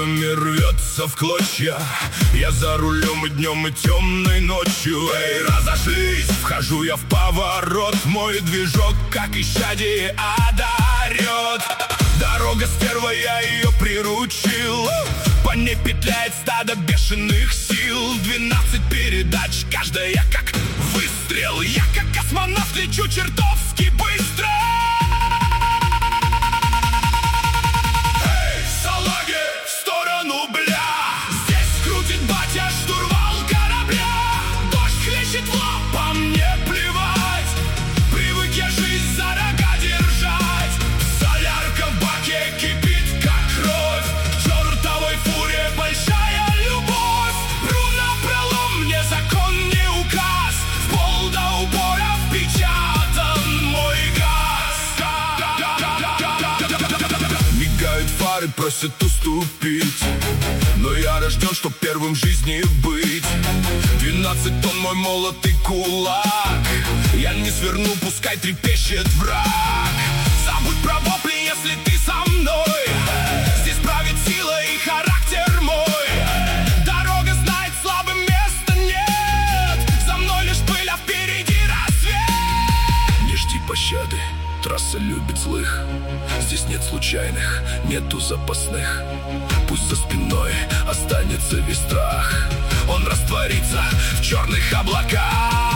мир рвется в клочья. Я за рулем и днем, и темной ночью. Эй, разошлись, вхожу я в поворот. Мой движок, как исчадие, одарет. Дорога стерва, я ее приручил. По ней петляет стадо бешеных сил. 12 передач, каждая как выстрел. Я как космонавт лечу чертовски быстро. Эй, салаги, в сторону, бля. Здесь крутит батя штурвал корабля. Дождь хлещет в лоб, по мне плевать. Привык я жизнь за рога держать. Солярка в баке кипит, как кровь. К чертовой фуре большая любовь. Пру напролом, мне закон не указ. В пол до упора впечатан мой газ. Мигают фары, просят уступить, но я рожден, чтоб первым в жизни быть. 12 тонн мой молот и кулак. Я не сверну, пускай трепещет враг. Забудь про вопли, если ты со мной. Здесь правит сила и характер мой. Дорога знает, слабым места нет. За мной лишь пыль, а впереди рассвет. Не жди пощады, трасса любит злых. Здесь нет случайных, нету запасных. Пусть за спиной останется весь страх. Он растворится в черных облаках.